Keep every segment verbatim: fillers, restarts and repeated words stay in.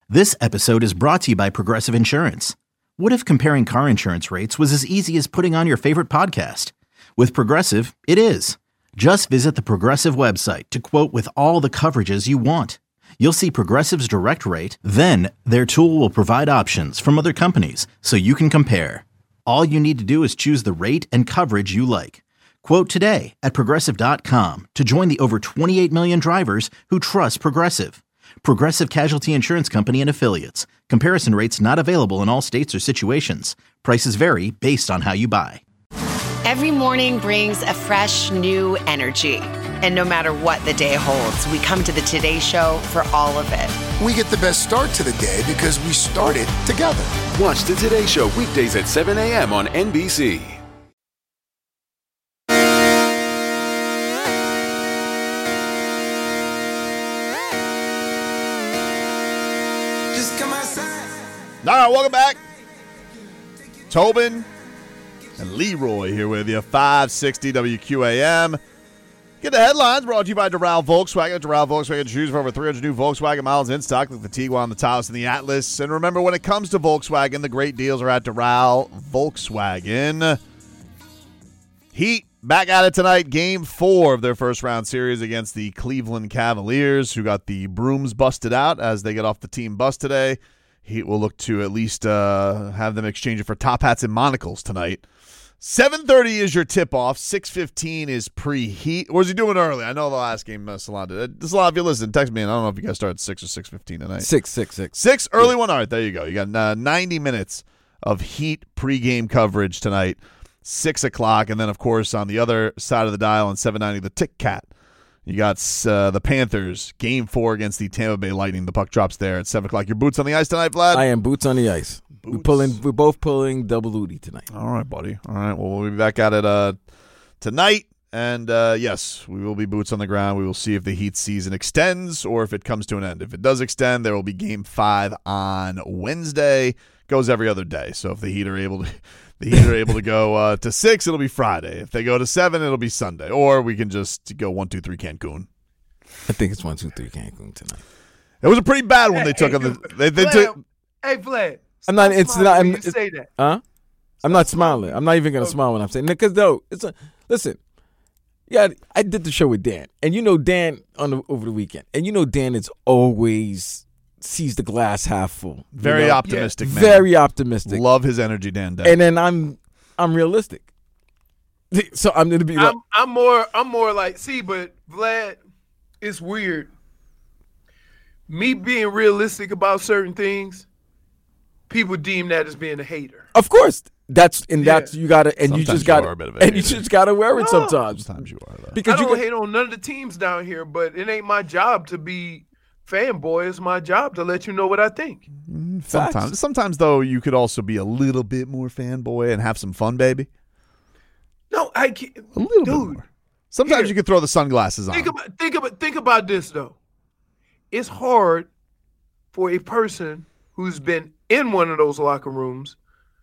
This episode is brought to you by Progressive Insurance. What if comparing car insurance rates was as easy as putting on your favorite podcast? With Progressive, it is. Just visit the Progressive website to quote with all the coverages you want. You'll see Progressive's direct rate, then their tool will provide options from other companies so you can compare. All you need to do is choose the rate and coverage you like. Quote today at Progressive dot com to join the over twenty-eight million drivers who trust Progressive. Progressive Casualty Insurance Company and Affiliates. Comparison rates not available in all states or situations. Prices vary based on how you buy. Every morning brings a fresh, new energy. And no matter what the day holds, we come to the Today Show for all of it. We get the best start to the day because we started together. Watch the Today Show weekdays at seven a.m. on N B C. All right, welcome back. Tobin and Leroy here with you, five sixty W Q A M. Get the headlines brought to you by Doral Volkswagen. Doral Volkswagen choose for over three hundred new Volkswagen models in stock, like the Tiguan, the Taos, and the Atlas. And remember, when it comes to Volkswagen, the great deals are at Doral Volkswagen. Heat back at it tonight. Game four of their first round series against the Cleveland Cavaliers, who got the brooms busted out as they get off the team bus today. Heat will look to at least uh, have them exchange it for top hats and monocles tonight. seven thirty is your tip-off. six fifteen is pre-Heat. Or is he doing early? I know the last game, uh, Salon did. Salon, if you listen, text me, and I don't know if you guys start at six or six fifteen tonight. six, six, six. six, early yeah. one. All right, there you go. You got uh, ninety minutes of Heat pregame coverage tonight, six o'clock. And then, of course, on the other side of the dial on seven ninety, the Tick Cat. You got uh, the Panthers, game four against the Tampa Bay Lightning. The puck drops there at seven o'clock. Your boots on the ice tonight, Vlad? I am boots on the ice. We're, pulling, we're both pulling double duty tonight. All right, buddy. All right, well, we'll be back at it uh, tonight. And, uh, yes, we will be boots on the ground. We will see if the Heat season extends or if it comes to an end. If it does extend, there will be game five on Wednesday. Goes every other day. So if the Heat are able to... The Heat are able to go uh, to six, it'll be Friday. If they go to seven, it'll be Sunday. Or we can just go one, two, three, Cancun. I think it's one, two, three, Cancun tonight. It was a pretty bad one hey, they took hey, on the. They, they Vlad, took. Hey, Vlad. I'm not. It's not. I'm, you say that. Huh? I'm not smiling. I'm not even gonna okay. smile when I'm saying because though it's a listen. Yeah, I did the show with Dan, and you know Dan on the, over the weekend, and you know Dan is always. Sees the glass half full. Very you know? optimistic, yeah. man. Very optimistic. Love his energy, Dan. Dan. And then I'm I'm realistic. So I'm gonna be like I'm, I'm more I'm more like see, but Vlad, it's weird. Me being realistic about certain things, people deem that as being a hater. Of course. That's and yeah. that's you gotta and sometimes you just gotta you and you just gotta wear it no. sometimes. Sometimes you are though. Because I don't you can, hate on none of the teams down here, but it ain't my job to be fanboy. It's my job to let you know what I think. Sometimes, Facts. sometimes though, you could also be a little bit more fanboy and have some fun, baby. No, I can't. A little dude, bit more. Sometimes here, you could throw the sunglasses on. Think about, think about, think about this though. It's hard for a person who's been in one of those locker rooms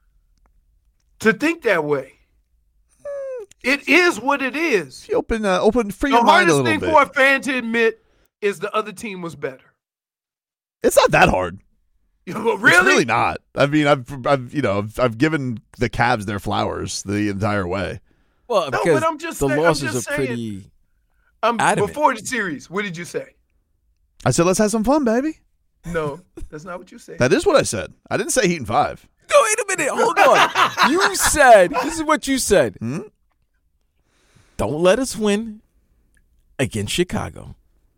to think that way. It is what it is. You open, uh, open, free your mind a little bit. The hardest thing for a fan to admit is the other team was better. It's not that hard. Really? It's really not. I mean, I've, I've, you know, I've, I've given the Cavs their flowers the entire way. Well, no, because but I'm just the saying, losses I'm just are saying, pretty. Um, adamant. Before the series, what did you say? I said, let's have some fun, baby. No, that's not what you said. That is what I said. I didn't say Heat and five. No, wait a minute. Hold on. You said, this is what you said. Hmm? Don't let us win against Chicago.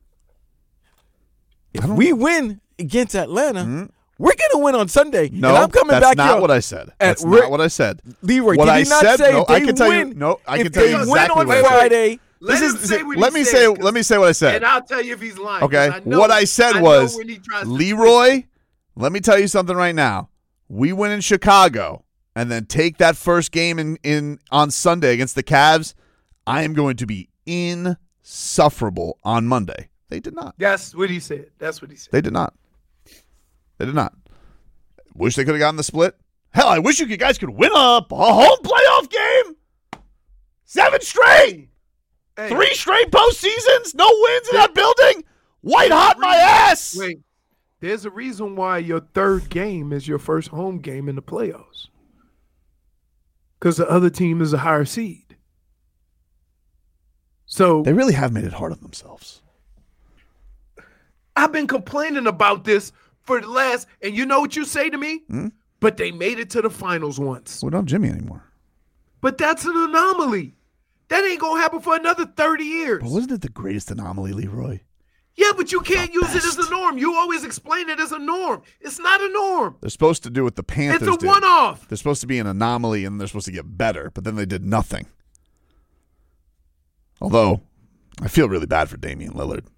If we win against Atlanta, mm-hmm. we're going to win on Sunday. No, and I'm coming that's back not here. what I said. That's not what I said. Leroy, what did I he not said, say no, if they I can tell win, you, no, I can if tell you they exactly win what on I said. Friday, Let this him is, say what let he me said, say let me say what I said. And I'll tell you if he's lying. Okay. I know, what I said I was, Leroy, let me tell you something right now. We win in Chicago and then take that first game in, in on Sunday against the Cavs. I am going to be insufferable on Monday. They did not. That's what he said. That's what he said. They did not. They did not. Wish they could have gotten the split. Hell, I wish you guys could win a, a home playoff game. Seven straight. Hey. Three straight postseasons. No wins in that building. White hot my ass. Wait. there's a reason why your third game is your first home game in the playoffs. Because the other team is a higher seed. So They really have made it hard on themselves. I've been complaining about this for the last, and you know what you say to me? Hmm? But they made it to the finals once. We don't have Jimmy anymore. But that's an anomaly. That ain't going to happen for another thirty years. But wasn't it the greatest anomaly, Leroy? Yeah, but you can't use it as a norm. You always explain it as a norm. It's not a norm. They're supposed to do what the Panthers It's a did. one-off. They're supposed to be an anomaly, and they're supposed to get better, but then they did nothing. Although, I feel really bad for Damian Lillard.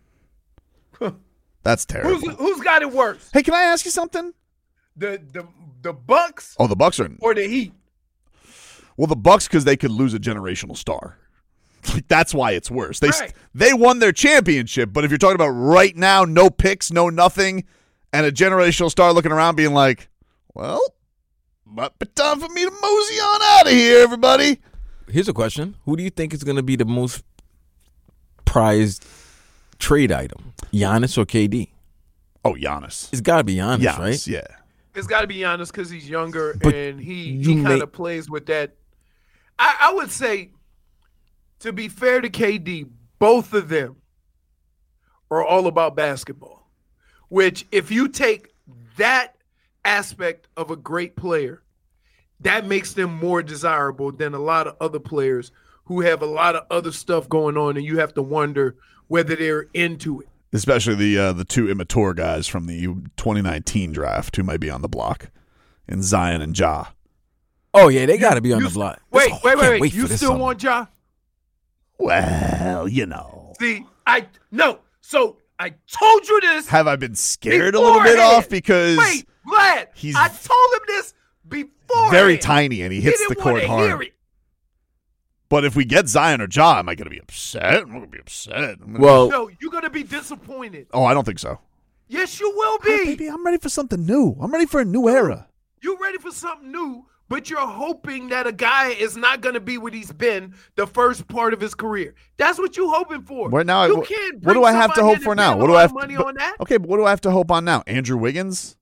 That's terrible. Who's, who's got it worse? Hey, can I ask you something? The the the Bucks Oh, the Bucks are or the Heat? well. The Bucks because they could lose a generational star. Like that's why it's worse. They Right. they won their championship, but if you're talking about right now, no picks, no nothing, and a generational star looking around being like, "Well, might be time for me to mosey on out of here, everybody." Here's a question: who do you think is going to be the most prized trade item, Giannis or K D? Oh, Giannis. It's got to be Giannis, Giannis, right? yeah. It's got to be Giannis because he's younger But and he you he kind may- of plays with that. I, I would say, to be fair to K D, both of them are all about basketball. Which, if you take that aspect of a great player, that makes them more desirable than a lot of other players who have a lot of other stuff going on, and you have to wonder whether they're into it. Especially the uh, the two immature guys from the twenty nineteen draft who might be on the block, in Zion and Ja. Oh yeah, they got to be on You- the block. Wait, Oh, wait, I wait, can't wait. for You this still summer. want Ja? Well, you know. See, I no. So I told you this. Have I been scared a little bit beforehand. off because Wait, Vlad. he's I told him this before. very tiny and he hits the court Hear hard? it. But if we get Zion or Ja, am I going to be upset? I'm going to be upset. I'm gonna- Well, No, you're gonna be disappointed. oh, I don't think so. Yes, you will Hey, be. baby, I'm ready for something new. I'm ready for a new era. You're ready for something new, but you're hoping that a guy is not gonna be what he's been the first part of his career. That's what you're hoping for. Right now, you I, can't. what bring do I have to somebody hope in for and now? spend What a do I lot have of money but- on that? Okay, but what do I have to hope on now? Andrew Wiggins?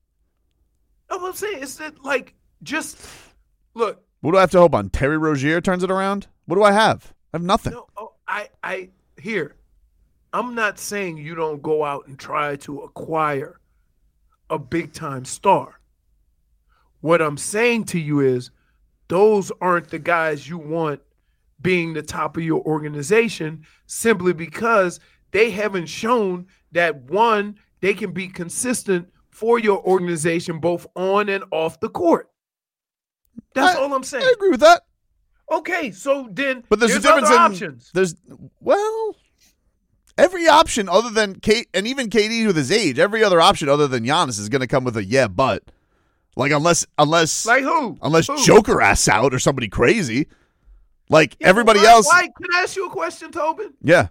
No, what I'm saying is that like just look. What do I have to hope on? Terry Rozier turns it around? What do I have? I have nothing. No, oh, I, I here. I'm not saying you don't go out and try to acquire a big time star. What I'm saying to you is those aren't the guys you want being the top of your organization simply because they haven't shown that one, they can be consistent for your organization both on and off the court. That's I- all I'm saying. I agree with that. Okay, so then But there's, there's a difference other in options. there's well, every option other than Kate and even K D with his age, every other option other than Giannis is going to come with a yeah, but like unless unless Like who? unless Who? Joker asks out or somebody crazy, like Yeah, but everybody why- else. Why, can I ask you a question, Tobin? Yeah,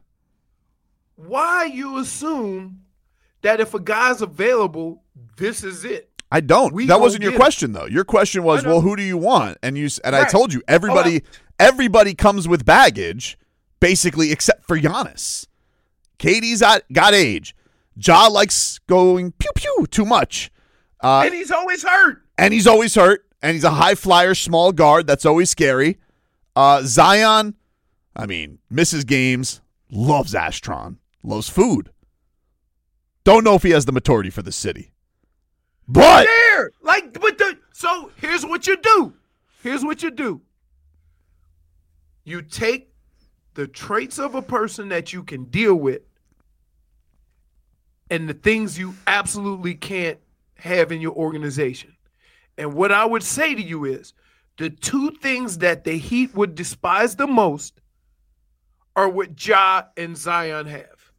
Why you assume that if a guy's available, this is it? I don't. We that gonna wasn't your get him. question though. Your question was, I know. well, who do you want? And you s- and I Right. told you everybody everybody comes with baggage, basically except for Giannis. Katie's got, got age. Ja likes going pew pew too much. Uh, And he's always hurt. and he's always hurt, and he's a high flyer, small guard. That's always scary. Uh, Zion, I mean, misses games, loves Astron, loves food. Don't know if he has the maturity for the city. But There, like, but the so here's what you do. Here's what you do. You take the traits of a person that you can deal with, and the things you absolutely can't have in your organization. And what I would say to you is, the two things that the Heat would despise the most are what Ja and Zion have.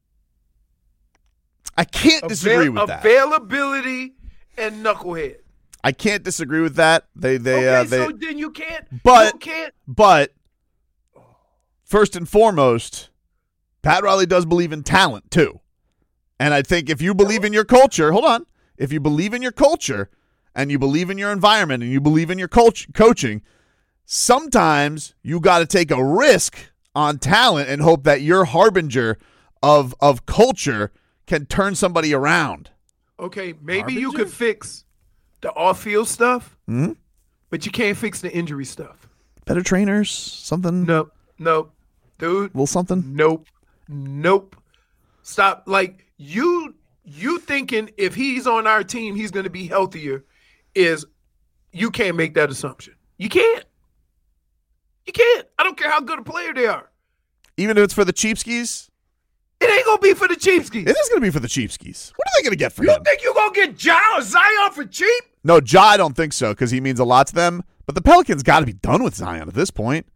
I can't disagree Avail- with that. Availability and knucklehead. I can't disagree with that. They they Okay, uh, they so then you can't. But- you can't. but first and foremost, Pat Riley does believe in talent too. And I think if you believe in your culture, hold on. If you believe in your culture and you believe in your environment and you believe in your coach, coaching, sometimes you got to take a risk on talent and hope that your harbinger of of culture can turn somebody around. Okay, maybe you Harbinger? could fix the off-field stuff, Mm-hmm. but you can't fix the injury stuff. Better trainers, something, Nope, nope, dude. little something. Nope, nope. Stop. Like you, you thinking if he's on our team, he's going to be healthier. Is you can't make that assumption. You can't. You can't. I don't care how good a player they are. Even if it's for the cheapskis, It ain't gonna be for the cheapskis. it is going to be for the cheapskis. What are they going to get for You him? think you gonna get Ja or Zion for cheap? No, Ja, I don't think so because he means a lot to them. But the Pelicans got to be done with Zion at this point.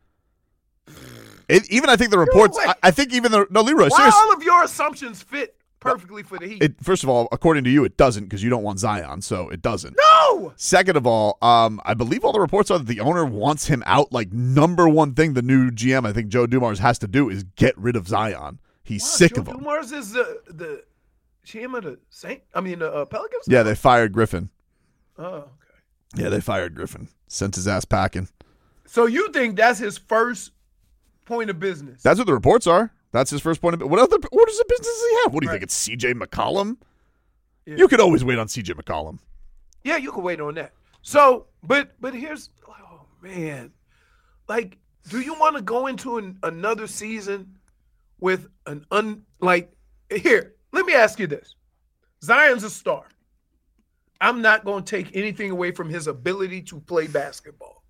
It, even I think the reports. way. I, I think even the no Leroy. Why Seriously, all of your assumptions fit perfectly for the Heat? it, first of all, according to you, it doesn't because you don't want Zion, so it doesn't. no. Second of all, um, I believe all the reports are that the owner wants him out. Like number one thing, the new G M, I think Joe Dumars has to do is get rid of Zion. He's Wow, sick Joe of him. Dumars is the the G M of the Saint. I mean the uh, Pelicans. Yeah, they fired Griffin. Oh, okay. Yeah, they fired Griffin. Sent his ass packing. So you think that's his first point of business? That's what the reports are. That's his first point of. What other orders of business does he have? What do you Right. think? It's C J McCollum. Yeah. You could always wait on C J McCollum. Yeah, you can wait on that. So, but but here's, oh man, like, do you want to go into an, another season with an un like? Here, let me ask you this: Zion's a star. I'm not going to take anything away from his ability to play basketball.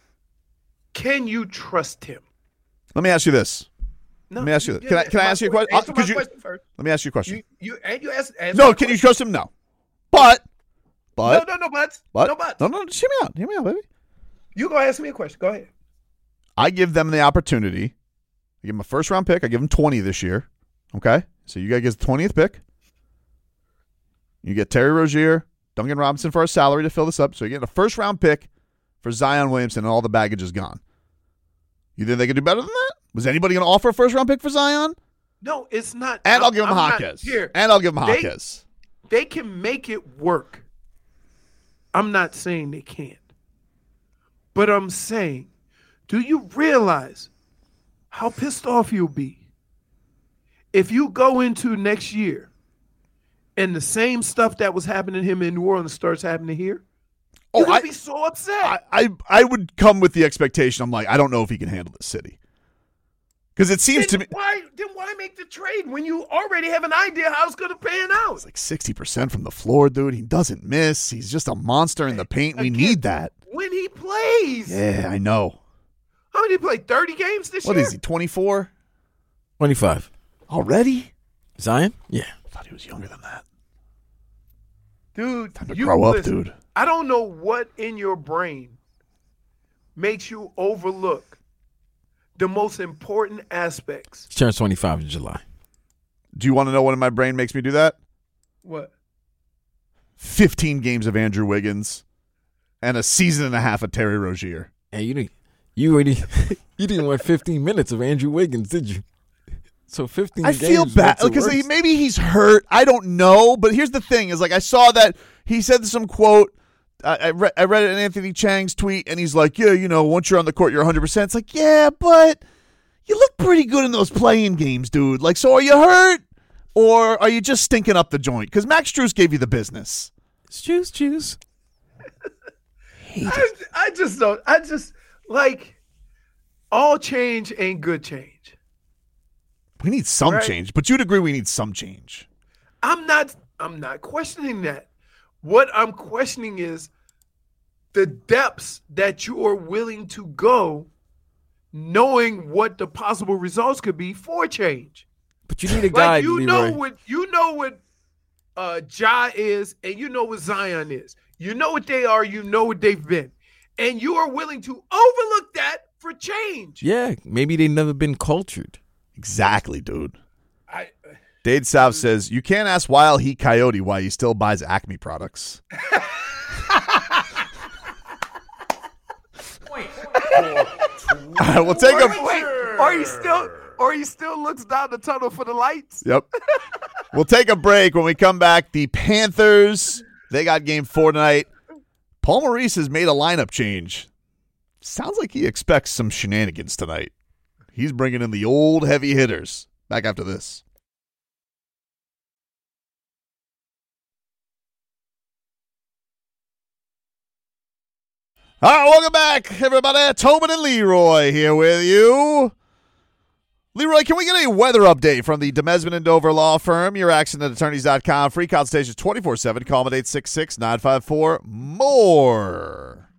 Can you trust him? Let me ask you this. No, Let me ask you this. yeah, Can I can I my ask you a que- question? Answer my Because you, question first. let me ask you a question. You you and you ask. answer No, my can you question. trust him? No. But, but, no, no, no buts. but, No buts. no, no, just hear me out. Hear me out, baby. You go ask me a question. Go ahead. I give them the opportunity. I give them a first round pick. I give them twenty this year. Okay? So you guys get the twentieth pick. You get Terry Rozier, Duncan Robinson for a salary to fill this up. So you get a first round pick for Zion Williamson, and all the baggage is gone. You think they could do better than that? Was anybody going to offer a first round pick for Zion? No, it's not. And I'm- I'll give him I'm not- Hawkes. Here, And I'll give him They- Hawkes. they can make it work. I'm not saying they can't. But I'm saying, do you realize how pissed off you'll be if you go into next year and the same stuff that was happening to him in New Orleans starts happening here? Oh, You're going I, to be so upset. I, I, I would come with the expectation. I'm like, I don't know if he can handle this city. Because it seems to then me why, then why make the trade when you already have an idea how it's going to pan out? it's like sixty percent from the floor, dude. He doesn't miss. He's just a monster in the paint. We Again, need that. When he plays. Yeah, I know. How many did he play? thirty games this What year? is he, twenty-four? twenty-five. Already? Zion? Yeah. I thought he was younger than that. Dude, Time to you grow up, listen, dude. I don't know what in your brain makes you overlook the most important aspects. He turns twenty-five in July. Do you want to know what in my brain makes me do that? What? fifteen games of Andrew Wiggins and a season and a half of Terry Rozier. Hey, you didn't, you already, you didn't want fifteen minutes of Andrew Wiggins, did you? So fifteen. I games feel bad makes it because he, worse. maybe he's hurt. I don't know. But here's the thing: is like I saw that he said some quote. I, I read I read it in Anthony Chang's tweet, and he's like, "Yeah, you know, once you're on the court, you're one hundred percent." It's like, yeah, but you look pretty good in those playing games, dude. Like, so are you hurt, or are you just stinking up the joint? Because Max Strus gave you the business. Choose, choose. I, I just don't. I just like all change ain't good change. We need some Right. change, but you'd agree we need some change. I'm not. I'm not questioning that. What I'm questioning is the depths that you are willing to go, knowing what the possible results could be for change. But you need a Like guy, you Leroy. know what you know what uh Ja is, and you know what Zion is. You know what they are, you know what they've been. And you are willing to overlook that for change. Yeah, maybe they never been cultured. Exactly, dude. I Dade South says, you can't ask Wild Heat Coyote why he still buys Acme products. All right, we'll take or, a wait, or he still or he still looks down the tunnel for the lights. Yep. We'll take a break. When we come back, the Panthers, they got game four tonight. Paul Maurice has made a lineup change. Sounds like he expects some shenanigans tonight. He's bringing in the old heavy hitters. Back after this. All right, welcome back, everybody. Tobin and Leroy here with you. Leroy, can we get a weather update from the Demesman and Dover Law Firm? Your accident attorneys dot com. Free consultations twenty-four seven. Call them at eight six six, nine five four, M O R E.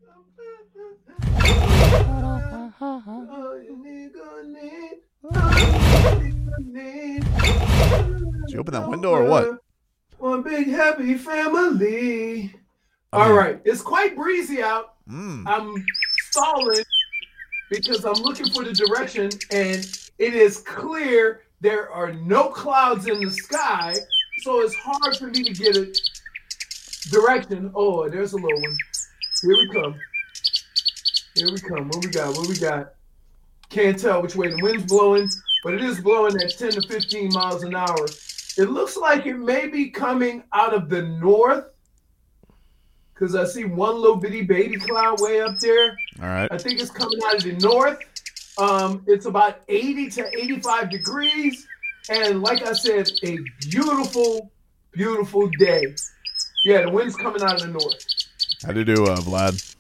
Did you open that window or what? One big happy family. All right. It's quite breezy out. Mm. I'm stalling because I'm looking for the direction, and it is clear there are no clouds in the sky, so it's hard for me to get a direction. Oh, there's a little one. Here we come. Here we come. What we got? What we got? Can't tell which way the wind's blowing, but it is blowing at ten to fifteen miles an hour. It looks like it may be coming out of the north, because I see one little bitty baby cloud way up there. All right. I think it's coming out of the north. Um, it's about eighty to eighty-five degrees. And like I said, a beautiful, beautiful day. Yeah, the wind's coming out of the north. How do you do, uh, Vlad?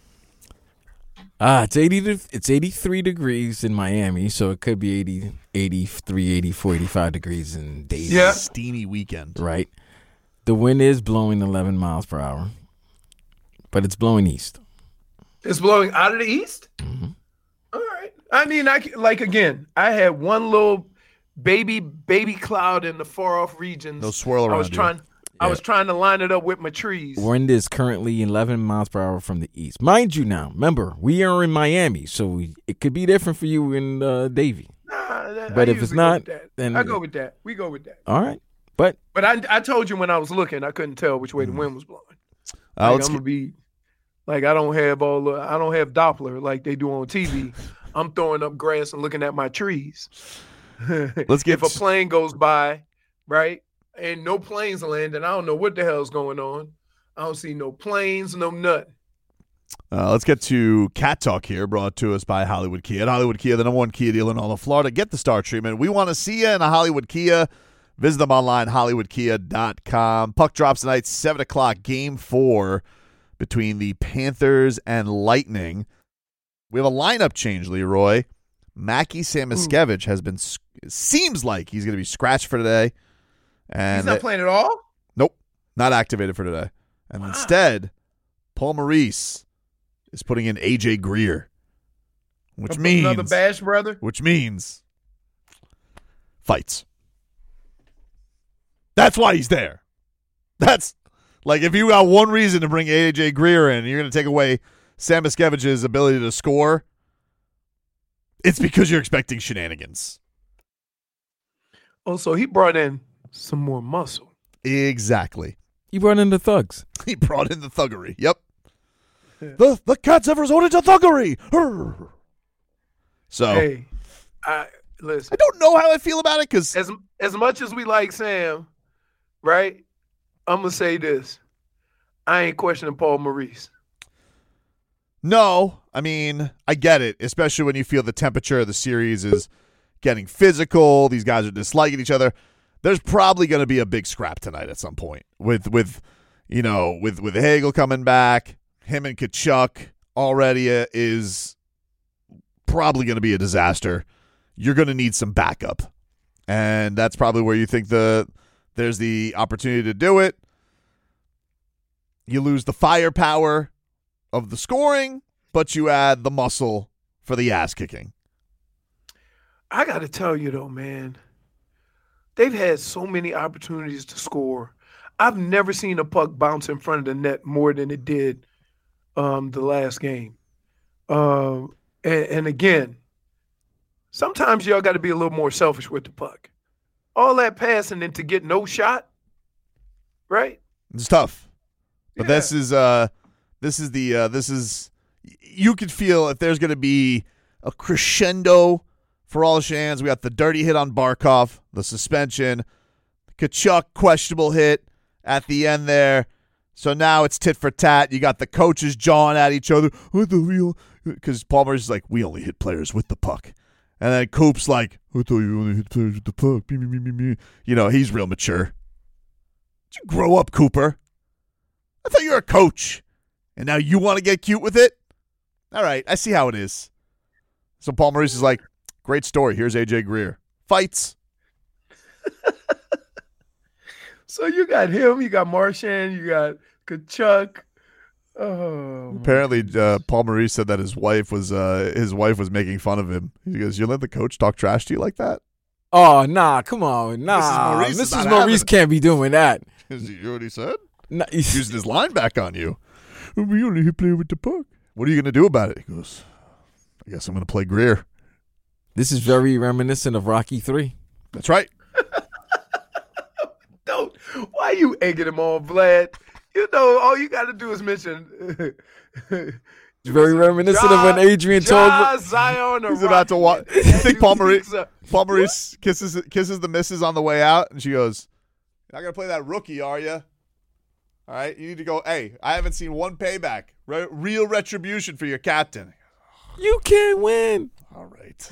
Ah, it's eighty. To, it's eighty-three degrees in Miami, so it could be eighty, eighty-three, eighty-four, eighty-five degrees in days. Yeah. Steamy weekend. Right. The wind is blowing eleven miles per hour, but it's blowing east. It's blowing out of the east? Mm-hmm. All right. I mean, I like again, I had one little baby baby cloud in the far off regions. They'll swirl around I was you. trying. I Yeah. was trying to line it up with my trees. Wind is currently eleven miles per hour from the east. Mind you, now remember we are in Miami, so we, it could be different for you in uh, Davie. Nah, that, But I if it's usually go not, with that. then- I go with that. We go with that. All right, but But I, I told you when I was looking, I couldn't tell which way the wind was blowing. Uh, Like, let's I'm get- gonna be like I don't have all the, I don't have Doppler like they do on T V. I'm throwing up grass and looking at my trees. Let's get if a plane goes by, right, and no planes landing, I don't know what the hell's going on. I don't see no planes, no nothing. Uh, let's get to Cat Talk here, brought to us by Hollywood Kia. At Hollywood Kia, the number one Kia dealer in all of Florida. Get the star treatment. We want to see you in a Hollywood Kia. Visit them online, hollywood kia dot com. Puck drops tonight, seven o'clock, game four between the Panthers and Lightning. We have a lineup change, Leroy. Mackie Samoskevich has been, seems like he's going to be scratched for today. And He's not it- playing at all? Nope, not activated for today. And Wow. instead, Paul Maurice is putting in A J Greer, which means Another Bash brother? which means fights. That's why he's there. That's like if you got one reason to bring A J Greer in, you're going to take away Samuskevich's ability to score. It's because you're expecting shenanigans. Oh, so he brought in some more muscle. Exactly. you brought in the thugs. He brought in the thuggery. Yep. The the cats have resorted to thuggery. Arr. So Hey, I listen. I don't know how I feel about it because As as much as we like Sam, right? I'm gonna say this: I ain't questioning Paul Maurice. no, I mean I get it, especially when you feel the temperature of the series is getting physical. These guys are disliking each other. There's probably going to be a big scrap tonight at some point with with you know with with Hagel coming back. Him and Kachuk already uh, is probably going to be a disaster. You're going to need some backup, and that's probably where you think the there's the opportunity to do it. You lose the firepower of the scoring, but you add the muscle for the ass kicking. I got to tell you though, man, they've had so many opportunities to score. I've never seen a puck bounce in front of the net more than it did um, the last game. Um, and, and again, sometimes y'all got to be a little more selfish with the puck. All that passing and to get no shot, right? It's tough. But Yeah. this is uh this is the uh this is you could feel if there's gonna be a crescendo for all the Shans. We got the dirty hit on Barkov, the suspension, Kachuk questionable hit at the end there. So now it's tit for tat. You got the coaches jawing at each other. What the real because Palmer's is like, we only hit players with the puck. And then Coop's like, I thought you only hit players with the puck. Me, me, me, me, me. You know, he's real mature. Did you grow up, Cooper? I thought you were a coach. And now you want to get cute with it? All right, I see how it is. So Paul Maurice is like, great story. Here's A J Greer. Fights. So you got him, you got Marchand, you got Kachuk. Oh. Apparently, uh, Paul Maurice said that his wife was uh, his wife was making fun of him. He goes, "You let the coach talk trash to you like that?" Oh, nah, come on. Nah. Missus Maurice is Missus not Maurice having can't be doing that. Is he, you know what he said? Nah, He's using his line back on you. We only play with the puck. What are you going to do about it? He goes, I guess I'm going to play Greer. This is very reminiscent of Rocky three. That's right. Don't. Why are you egging him on, Vlad? You know, all you got to do is mention. It's very reminiscent Ja, of when Adrian Ja, told. Zion, or He's about to walk. Rocky. You think Paul Maurice, What? Paul Maurice kisses kisses the missus on the way out, and she goes, "You're not going to play that rookie, are you? All right, you need to go. Hey, I haven't seen one payback, Re- real retribution for your captain." You can't win. All right.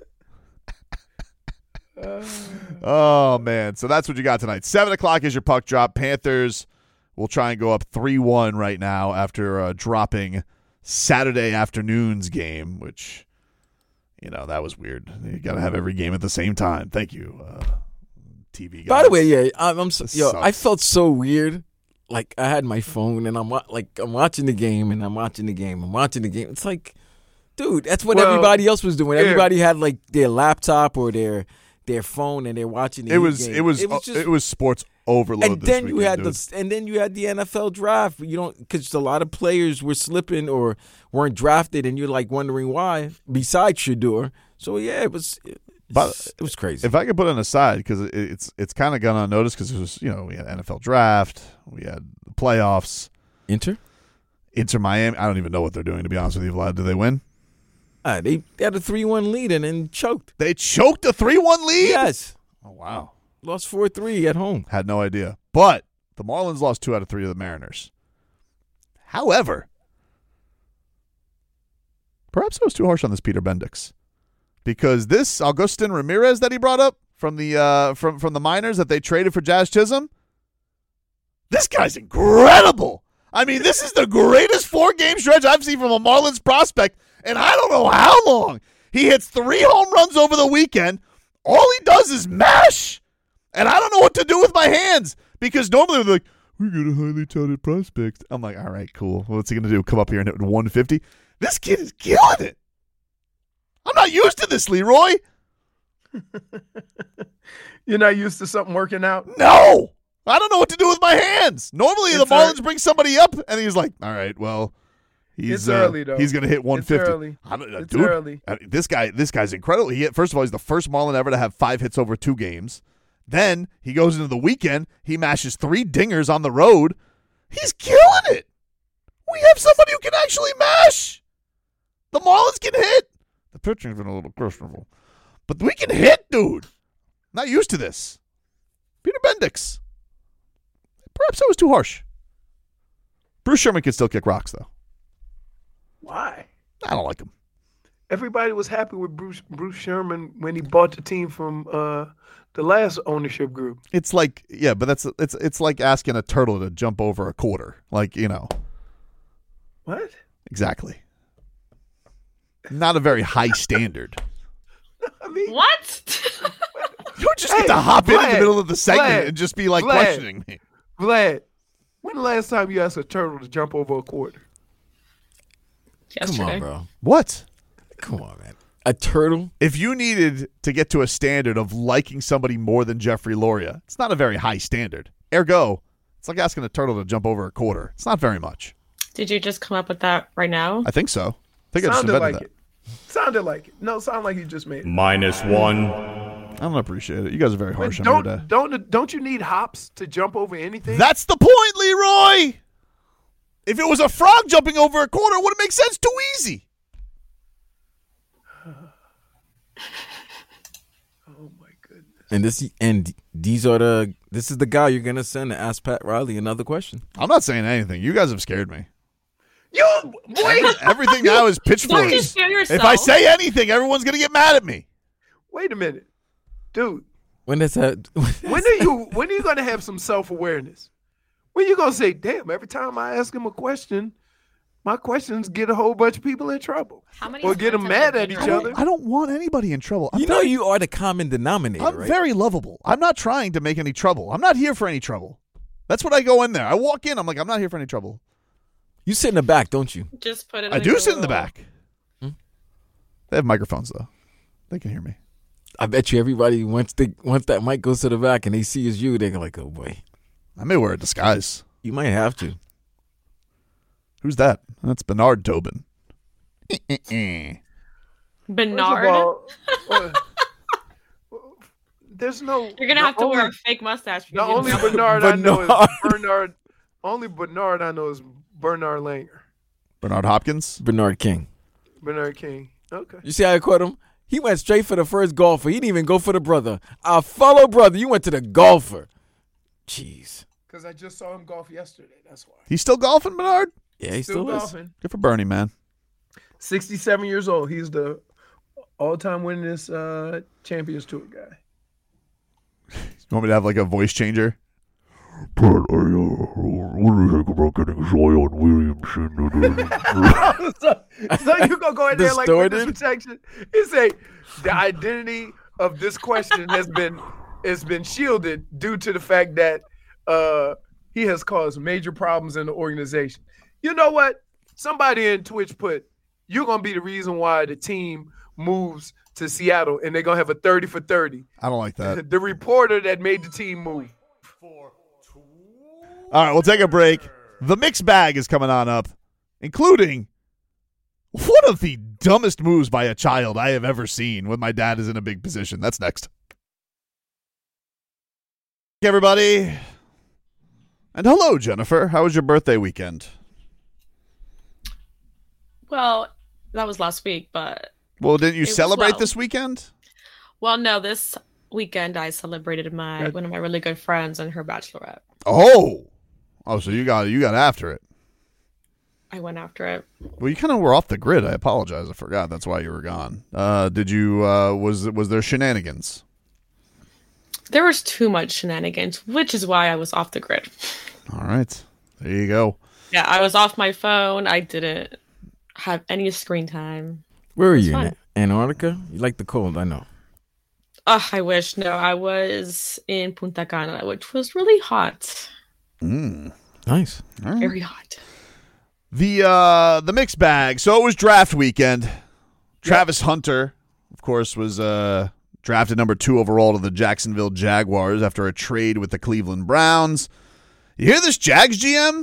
Oh, man. So that's what you got tonight. seven o'clock is your puck drop. Panthers will try and go up three one right now after uh, dropping Saturday afternoon's game, which, you know, that was weird. You got to have every game at the same time. Thank you, uh, T V guys. By the way, yeah, I'm, I'm so, This yo, sucks. I felt so weird. Like I had my phone and I'm wa- like I'm watching the game and I'm watching the game. I'm watching the game. It's like, dude, that's what Well, everybody else was doing. yeah. Everybody had like their laptop or their their phone and they're watching the It was game. it was it was, uh, just, it was sports overload. and this then you weekend, had dude. the and then you had the N F L draft. You don't because a lot of players were slipping or weren't drafted, and you're like wondering why. Besides Shador, so yeah, it was it, But it was crazy. If I could put it aside, because it, it's it's kind of gone unnoticed because it was, you know, we had N F L draft, we had the playoffs. Inter, Inter Miami, I don't even know what they're doing, to be honest with you, Vlad. Did they win? uh, they, they had a three one lead and then choked. They choked a three one lead? Yes, Oh, wow. lost four three at home. Had no idea. But the Marlins lost two out of three to the Mariners. However, perhaps I was too harsh on this Peter Bendix. Because this Augustin Ramirez that he brought up from the uh, from, from the minors that they traded for Jazz Chisholm, this guy's incredible. I mean, this is the greatest four-game stretch I've seen from a Marlins prospect, and I don't know how long. He hits three home runs over the weekend. All he does is mash, and I don't know what to do with my hands because normally they're like, we got a highly touted prospect. I'm like, all right, cool. What's he going to do, come up here and hit one fifty? This kid is killing it. I'm not used to this, Leroy. You're not used to something working out? No. I don't know what to do with my hands. Normally, It's the Marlins ear- bring somebody up, and he's like, all right, well, he's It's uh, early, though. he's going to hit one fifty. It's early. I don't, uh, It's dude, early. uh, This guy, this guy's incredible. He hit, first of all, he's the first Marlin ever to have five hits over two games. Then he goes into the weekend. He mashes three dingers on the road. He's killing it. We have somebody who can actually mash. The Marlins can hit. The pitching's been a little questionable. But we can hit, dude. Not used to this. Peter Bendix. Perhaps I was too harsh. Bruce Sherman can still kick rocks, though. Why? I don't like him. Everybody was happy with Bruce Bruce Sherman when he bought the team from uh, the last ownership group. It's like, yeah, but that's it's it's like asking a turtle to jump over a quarter. Like, you know. What? Exactly. Not a very high standard. I mean, What? You would just get Hey, to hop in in the Vlad, middle of the segment Vlad, and just be like Vlad. questioning me. Vlad, when the last time you asked a turtle to jump over a quarter? Come Yesterday. on, bro. What? Come on, man. A turtle? If you needed to get to a standard of liking somebody more than Jeffrey Loria, it's not a very high standard. Ergo, it's like asking a turtle to jump over a quarter. It's not very much. Did you just come up with that right now? I think so. I think I just Sounded invented like that. it. Sounded like it. No, sounded like you just made it. Minus one. I don't appreciate it. You guys are very harsh Wait, on me today. don't don't don't you need hops to jump over anything? That's the point, Leroy. If it was a frog jumping over a quarter, it wouldn't make sense. Too easy. Oh my goodness. And this and these are the this is the guy you're gonna send to ask Pat Riley another question. I'm not saying anything. You guys have scared me. You wait, Everything now is Don't pitchforks. you scare yourself? If I say anything, everyone's going to get mad at me. wait a minute, dude. When is that? When are you when are you gonna have some self awareness? When you gonna say, damn, every time I ask him a question, My questions get a whole bunch of people in trouble. How many or get them sports have mad there at been each on? other. I don't want anybody in trouble. I'm You know very, you are the common denominator, I'm right? very lovable. I'm not trying to make any trouble. I'm not here for any trouble. That's what I go in there. I walk in. I'm like, I'm not here for any trouble. You sit in the back, don't you? Just put it. I like do a sit in the little- back. They have microphones though. They can hear me. I bet you everybody once they once that mic goes to the back and they see it's you, they're like, oh boy, I may wear a disguise. you might have to. Who's that? That's Bernard Tobin. First Bernard. of all, uh, there's no. You're gonna the have to only, wear a fake mustache. The because you only know- Bernard I know is Bernard. Bernard. Only Bernard I know is Bernard Langer. Bernard Hopkins. Bernard King. Bernard King. Okay. You see how I caught him? He went straight for the first golfer. He didn't even go for the brother. Our fellow brother, you went to the golfer. Jeez. Because I just saw him golf yesterday. That's why. He's still golfing, Bernard? Yeah, he Still still, is. golfing. Good for Bernie, man. sixty-seven years old. He's the all-time winningest uh, Champions Tour guy. You want me to have like a voice changer? But I, uh, what do you think about getting Zion Williamson? so, so you gonna go in there like witness Distorted? protection? He say the identity of this question has been has been shielded due to the fact that uh, he has caused major problems in the organization. You know what? Somebody in Twitch put, you're gonna be the reason why the team moves to Seattle and they're gonna have a thirty for thirty. I don't like that. The reporter that made the team move. All right, we'll take a break. The mixed bag is coming on up, including one of the dumbest moves by a child I have ever seen when my dad is in a big position. That's next. Hey, everybody. And hello, Jennifer. How was your birthday weekend? Well, that was last week, but Well, didn't you It was celebrate well. this weekend? well, no, this weekend I celebrated my one of my really good friends and her bachelorette. Oh. Oh, so you got you got after it. I went after it. Well, you kind of were off the grid. I apologize. I forgot. That's why you were gone. Uh, did you? Uh, was was there shenanigans? There was too much shenanigans, which is why I was off the grid. All right. There you go. Yeah, I was off my phone. I didn't have any screen time. Where are It's you? fun. In Antarctica? You like the cold, I know. Oh, I wish. No, I was in Punta Cana, which was really hot. Mm. Nice. All right. Very hot. The uh, the mixed bag. So it was draft weekend. Travis Hunter, of course, was uh, drafted number two overall to the Jacksonville Jaguars after a trade with the Cleveland Browns. You hear this, Jags G M?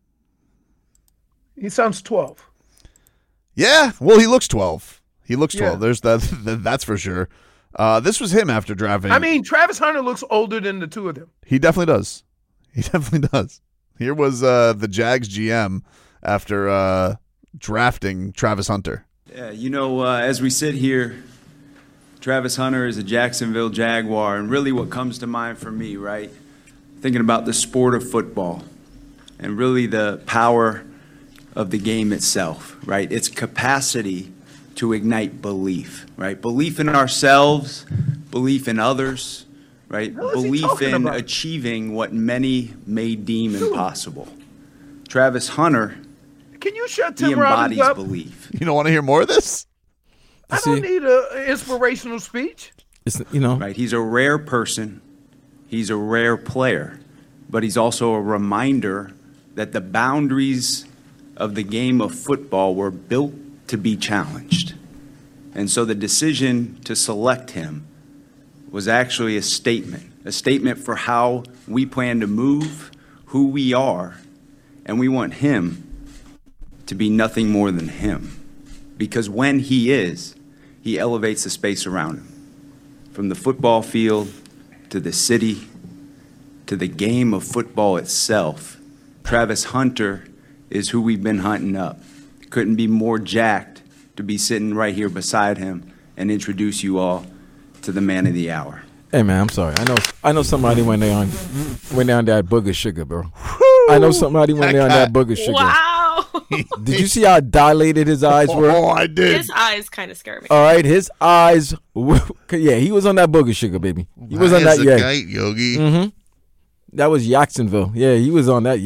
He sounds twelve. Yeah. Well, he looks twelve. He looks twelve. Yeah. There's that. That's for sure. Uh, this was him after drafting. I mean, Travis Hunter looks older than the two of them. He definitely does. He definitely does. Here was uh, the Jags G M after uh, drafting Travis Hunter. Yeah, you know, uh, as we sit here, Travis Hunter is a Jacksonville Jaguar, and really what comes to mind for me, right? Thinking about the sport of football and really the power of the game itself, right? Its capacity to ignite belief, right? Belief in ourselves, belief in others, right? What is he Belief talking in about? achieving what many may deem impossible. Travis Hunter, Can you shut he Tim Robbins embodies up? belief. You don't want to hear more of this? I See? don't need an inspirational speech. It's, you know, Right, he's a rare person, he's a rare player, but he's also a reminder that the boundaries of the game of football were built to be challenged. And so the decision to select him was actually a statement, a statement for how we plan to move, who we are, and we want him to be nothing more than him. Because when he is, he elevates the space around him. From the football field to the city to the game of football itself, Travis Hunter is who we've been hunting up. Couldn't be more jacked to be sitting right here beside him and introduce you all to the man of the hour. hey man, I'm sorry. I know, I know somebody when they on, when they on that booger sugar, bro. I know somebody when they on that booger sugar. Wow. Did you see how dilated his eyes were? Oh, I did. His eyes kind of scare me. All right, his eyes. Were, yeah, he was on that booger sugar, baby. He was on that. Yeah, Yogi. mm-hmm. That was Jacksonville. Yeah, he was on that. Yeah.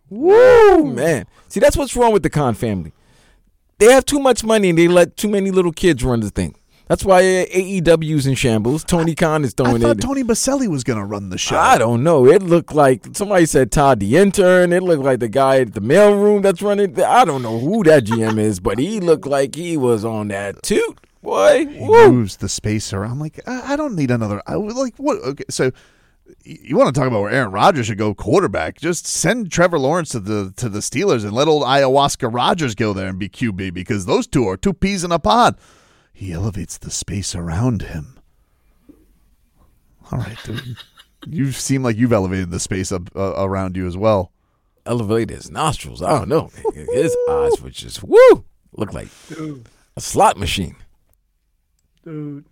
Woo, man. See, that's what's wrong with the Khan family. They have too much money and they let too many little kids run the thing. That's why A E W's in shambles. Tony Khan is throwing I thought it. Tony Baselli was going to run the show. I don't know. It looked like somebody said Todd the intern. It looked like the guy at the mailroom that's running. I don't know who that G M is, but he looked like he was on that toot. Boy, he woo. moves the space around. I'm like, I, I don't need another. I would like what? Okay, so you want to talk about where Aaron Rodgers should go quarterback? Just send Trevor Lawrence to the to the Steelers and let old Ayahuasca Rodgers go there and be Q B because those two are two peas in a pod. He elevates the space around him. All right, dude. You seem like you've elevated the space up uh, around you as well. Elevate his nostrils. I don't know. His eyes were just woo. Look like Dude. a slot machine. Dude.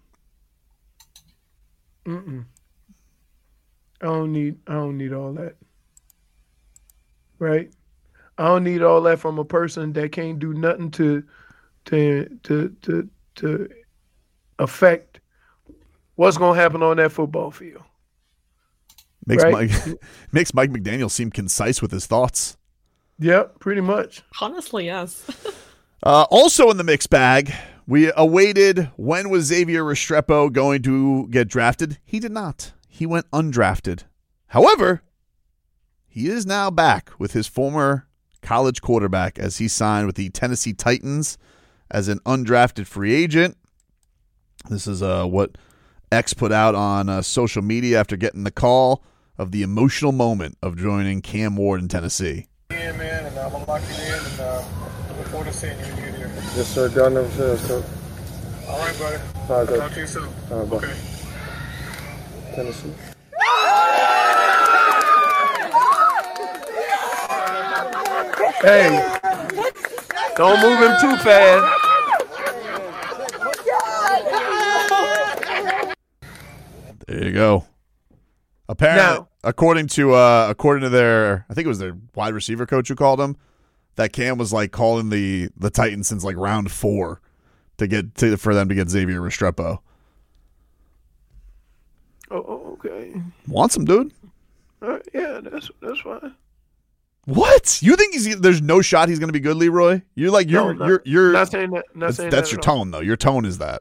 Mm-mm. I don't need I don't need all that. Right? I don't need all that from a person that can't do nothing to to to to to affect what's gonna happen on that football field. Makes right? Mike makes Mike McDaniel seem concise with his thoughts. Yep, pretty much. Honestly, yes. Uh, also in the mixed bag, we awaited when was Xavier Restrepo going to get drafted. He did not. He went undrafted. However, he is now back with his former college quarterback as he signed with the Tennessee Titans as an undrafted free agent. This is uh, what X put out on uh, social media after getting the call of the emotional moment of joining Cam Ward in Tennessee. Yeah, man, and I'm gonna lock you in, and uh, look forward to seeing you when you get here. Yes, sir. God never fails, sir. All right, brother. All right, I'll talk to you soon. All right, bye. Okay. Tennessee. Hey, don't move him too fast. There you go. Apparently, Now, according to uh, according to their, I think it was their wide receiver coach who called him, that Cam was like calling the the Titans since like round four to get to for them to get Xavier Restrepo. Oh, okay. Wants him, dude. All right, yeah, that's that's fine. What? You think he's there's no shot he's going to be good, Leroy? You're like you're No, not- you're you're not saying that- not that's, saying that's that your at all. tone though. Your tone is that.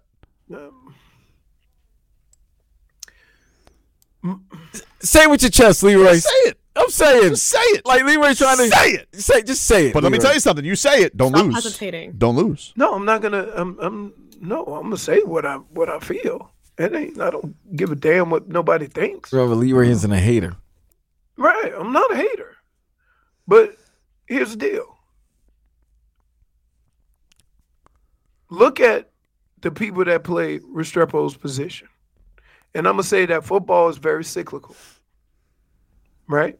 Say it with your chest, Leroy. Just say it. I'm saying. Just say it. Like Leroy's trying to say it. Say just say it. But let me Leroy. tell you something. You say it, don't Stop lose. hesitating. Don't lose. No, I'm not gonna. I'm. I'm. No, I'm gonna say what I what I feel. It ain't. I don't give a damn what nobody thinks. Brother, Leroy isn't a hater. Right. I'm not a hater. But here's the deal. Look at the people that play Restrepo's position. And I'm going to say that football is very cyclical. Right?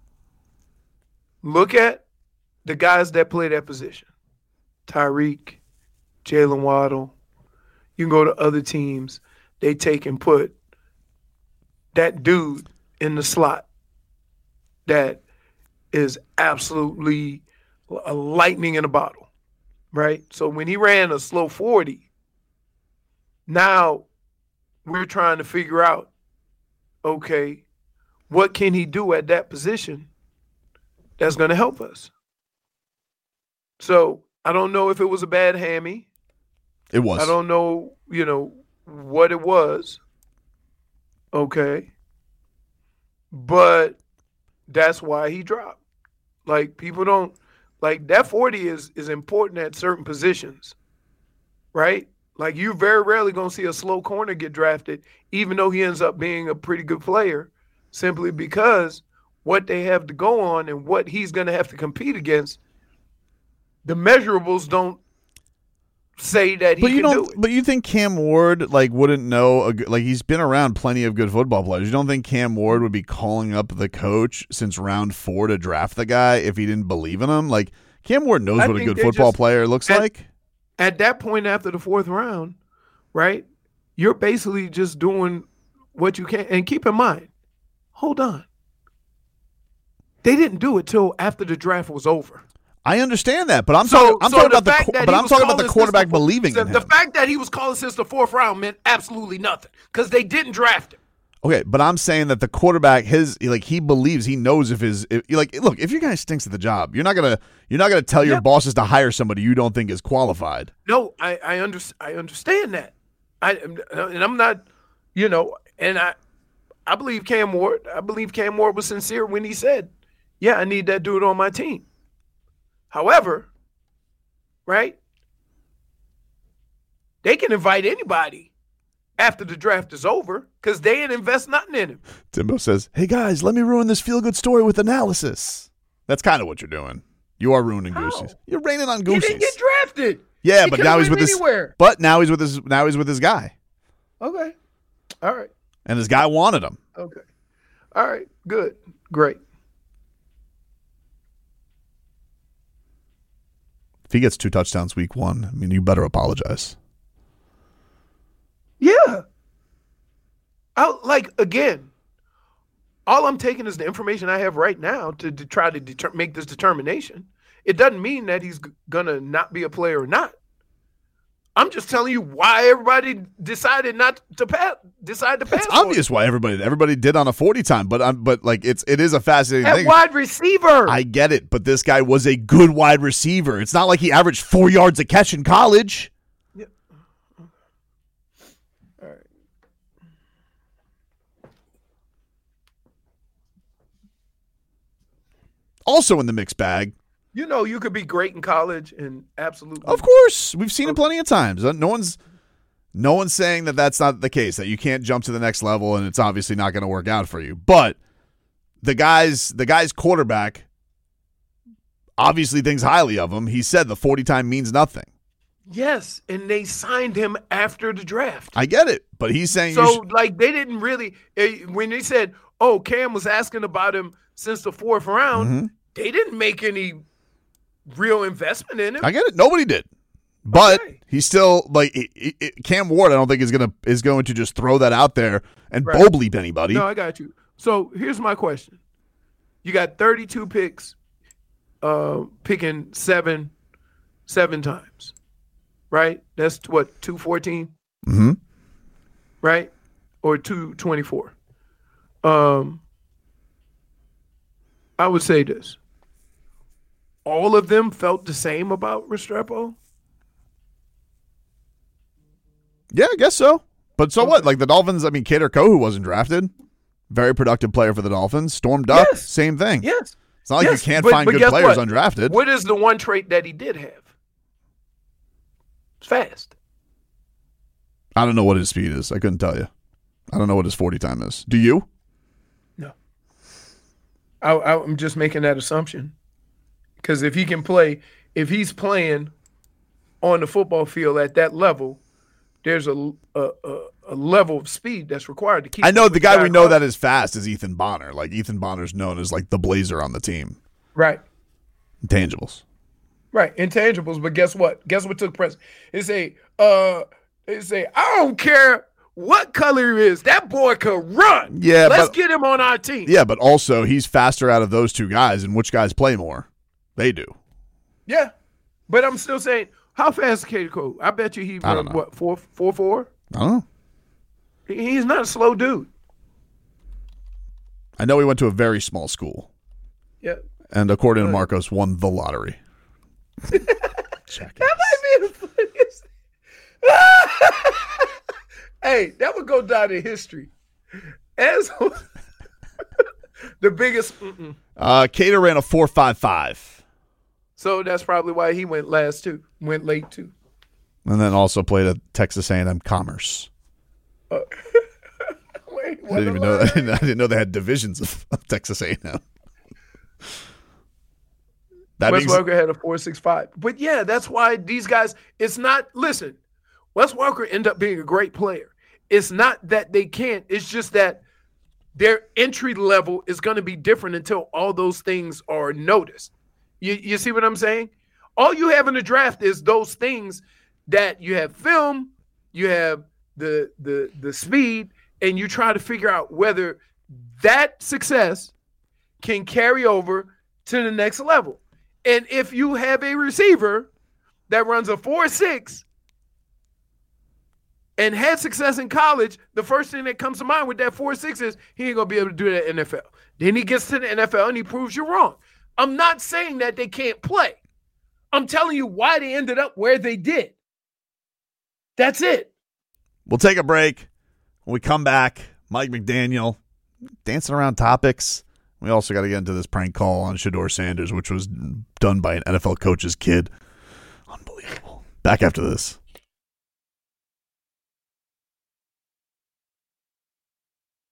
Look at the guys that play that position. Tyreek, Jalen Waddle. You can go to other teams. They take and put that dude in the slot that is absolutely a lightning in a bottle, right? So when he ran a slow forty, now we're trying to figure out, okay, what can he do at that position that's going to help us? So I don't know if it was a bad hammy. It was. I don't know, you know, what it was. Okay. But that's why he dropped. Like, people don't, like, that forty is is important at certain positions, right? Like, you very rarely going to see a slow corner get drafted, even though he ends up being a pretty good player, simply because what they have to go on and what he's going to have to compete against, the measurables don't say that he But you can don't. do it. But you think Cam Ward like wouldn't know? A, good- like he's been around plenty of good football players. You don't think Cam Ward would be calling up the coach since round four to draft the guy if he didn't believe in him? Like Cam Ward knows I what a think good they football just- player looks at- like. At that point after the fourth round, right, you're basically just doing what you can. And keep in mind, hold on. They didn't do it till after the draft was over. I understand that, but I'm So- talking. I'm so talking the about the. fact qu- that But he I'm was talking about the calling quarterback since the- believing the, in the him. fact that he was calling since the fourth round meant absolutely nothing because they didn't draft him. Okay, but I'm saying that the quarterback, his like he believes, he knows if his if, like look, if your guy stinks at the job, you're not gonna you're not gonna tell your Yep. bosses to hire somebody you don't think is qualified. No, I I, under, I understand that. I and I'm not, you know, and I I believe Cam Ward. I believe Cam Ward was sincere when he said, "Yeah, I need that dude on my team." However, right? They can invite anybody after the draft is over because they didn't invest nothing in him. Timbo says, "Hey guys, let me ruin this feel good story with analysis." That's kind of what you're doing. You are ruining How? Goosies. You're raining on He Goosies. didn't get drafted. Yeah, He but could've now he's with went his. anywhere. But now he's with his. Now he's with his guy, Okay. All right. and his guy wanted him. Okay. All right. Good. Great. If he gets two touchdowns week one, I mean, you better apologize. Yeah. I like again. All I'm taking is the information I have right now to, to try to deter- make this determination. It doesn't mean that he's g- gonna not be a player or not. I'm just telling you why everybody decided not to pass. Decide to pass. It's on it. obvious why everybody everybody did on a forty time, but um, but like it's it is a fascinating At thing. wide receiver. I get it, but this guy was a good wide receiver. It's not like he averaged four yards a catch in college. Yeah. All right. Also in the mixed bag. You know, you could be great in college and absolutely. Of course, we've seen it plenty of times. No one's no one's saying that that's not the case, that you can't jump to the next level and it's obviously not going to work out for you. But the guy's the guy's quarterback obviously thinks highly of him. He said the forty time means nothing. Yes, and they signed him after the draft. I get it, but he's saying So, you should, like, they didn't really eh, when they said, "Oh, Cam was asking about him since the fourth round." Mhm. They didn't make any real investment in him. I get it. Nobody did. But he's still like it, it, it- Cam Ward. I don't think is gonna is going to just throw that out there and Right. bow bleep anybody. No, I got you. So here's my question: you got thirty-two picks, uh, picking seven, seven times, right? That's what two fourteen, Mm-hmm. right, or two twenty-four. Um, I would say this: all of them felt the same about Restrepo. Yeah, I guess so. But so what? Like the Dolphins, I mean, Kader Kohu wasn't drafted. Very productive player for the Dolphins. Storm Duck, Yes. same thing. Yes. It's not like Yes, you can't but- find but good guess players what? undrafted. What is the one trait that he did have? It's fast. I don't know what his speed is. I couldn't tell you. I don't know what his forty time is. Do you? No. I, I, I'm just making that assumption. Because if he can play, if he's playing on the football field at that level, there's a, a, a, a level of speed that's required to keep. I know up the with guy we know across. that is fast is Ethan Bonner. Like Ethan Bonner's known as like the blazer on the team. Right. Intangibles. Right. Intangibles. But guess what? Guess what took precedence? They say, uh, they say, I don't care what color he is. That boy could run. Yeah, Let's but- get him on our team. Yeah, but also he's faster out of those two guys, and which guys play more? They do. Yeah. But I'm still saying, how fast is Kader Cole? I bet you he I don't run, know. what, four, four, four? I don't know. He- He's not a slow dude. I know he went to a very small school, Yeah. and according to Marcos, won the lottery. That might be the funniest. Hey, that would go down in history as the biggest. Mm-mm. Uh, Cater ran a four five five, So that's probably why he went last too. Went late too. and then also played at Texas A and M Commerce. Wait, I didn't even know. I didn't, I didn't know they had divisions of, of Texas A and M. That Wes being, Walker had a four six five. But yeah, that's why these guys. It's not. Listen, Wes Walker ended up being a great player. It's not that they can't. It's just that their entry level is going to be different until all those things are noticed. You you see what I'm saying? All you have in the draft is those things that you have film, you have the the the speed, and you try to figure out whether that success can carry over to the next level. And if you have a receiver that runs a four six and had success in college, the first thing that comes to mind with that four six is he ain't going to be able to do that in the N F L. Then he gets to the N F L and he proves you wrong. I'm not saying that they can't play. I'm telling you why they ended up where they did. That's it. We'll take a break. When we come back, Mike McDaniel dancing around topics. We also got to get into this prank call on Shedeur Sanders, which was done by an N F L coach's kid. Unbelievable. Back after this.